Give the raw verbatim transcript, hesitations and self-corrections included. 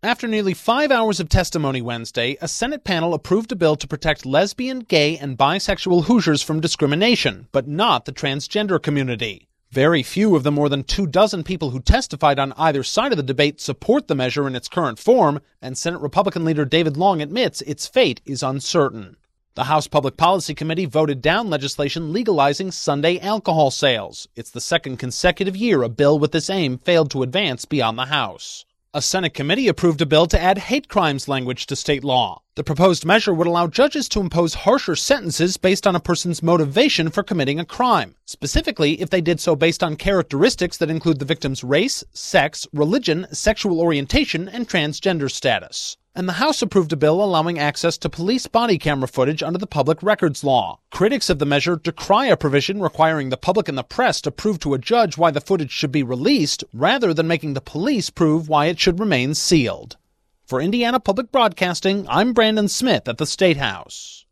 After nearly five hours of testimony Wednesday, a Senate panel approved a bill to protect lesbian, gay, and bisexual Hoosiers from discrimination, but not the transgender community. Very few of the more than two dozen people who testified on either side of the debate support the measure in its current form, and Senate Republican leader David Long admits its fate is uncertain. The House Public Policy Committee voted down legislation legalizing Sunday alcohol sales. It's the second consecutive year a bill with this aim failed to advance beyond the House. A Senate committee approved a bill to add hate crimes language to state law. The proposed measure would allow judges to impose harsher sentences based on a person's motivation for committing a crime, specifically if they did so based on characteristics that include the victim's race, sex, religion, sexual orientation, and transgender status. And the House approved a bill allowing access to police body camera footage under the Public Records Law. Critics of the measure decry a provision requiring the public and the press to prove to a judge why the footage should be released, rather than making the police prove why it should remain sealed. For Indiana Public Broadcasting, I'm Brandon Smith at the State House.